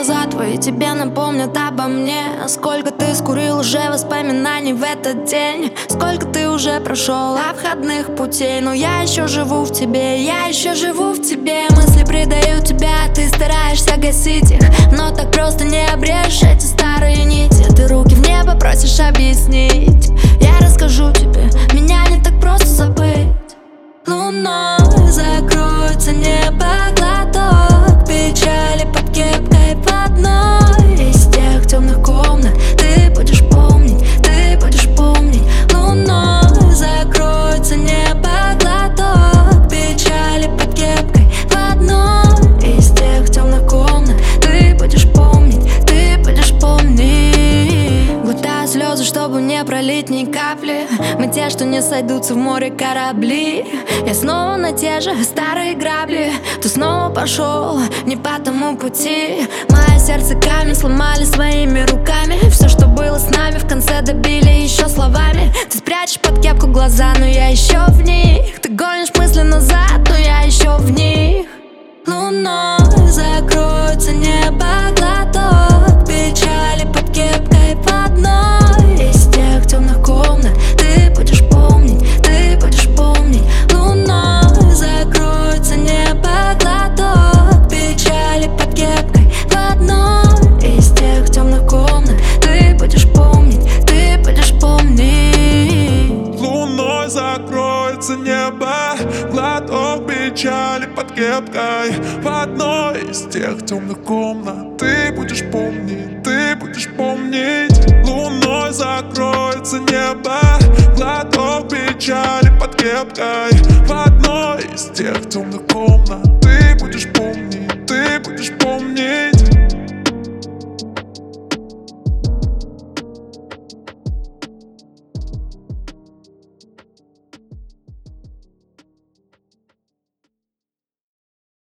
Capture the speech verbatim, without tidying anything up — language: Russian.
глаза твои тебе напомнят обо мне. Сколько ты скурил уже воспоминаний в этот день, сколько ты уже прошел обходных путей. Но я еще живу в тебе, я еще живу в тебе. Мысли предают тебя, ты стараешься гасить их, но так просто не обрежешь эти старые нити. Ты руки в небо просишь объяснить. Я расскажу тебе, меня не так просто забыть. Луной закроется небо, глоток печали под кепкой в одной из тех темных комнат. Ты будешь помнить, ты будешь помнить. Луной закроется небо, глоток печали под кепкой в одной из тех темных комнат. Ты будешь помнить, ты будешь помнить. Глотаю слезы, чтобы не пролить ни капли. Мы те, что не сойдутся в море корабли. Я снова на те же старые грабли. Ты снова пошел не по тому пути. Мое сердце камень сломали своими руками. Все, что было с нами, в конце добили еще словами. Ты спрячешь под кепку глаза, но я еще в них. Ты гонишь мысли назад, но я еще в них. Луной закроется небо, глоток печали под кепкой в одной из тех темных комнат. Ты будешь помнить, ты будешь помнить. Луной закроется небо, глоток печали под кепкой в одной из тех темных комнат. Ты будешь помнить, ты будешь помнить. Луной закроется небо, глоток печали под кепкой в одной из тех темных комнат. Ты будешь помнить, ты будешь помнить. Луной закроется небо, глоток печали под кепкой в одной из тех темных комнат. Ты будешь помнить, ты будешь помнить.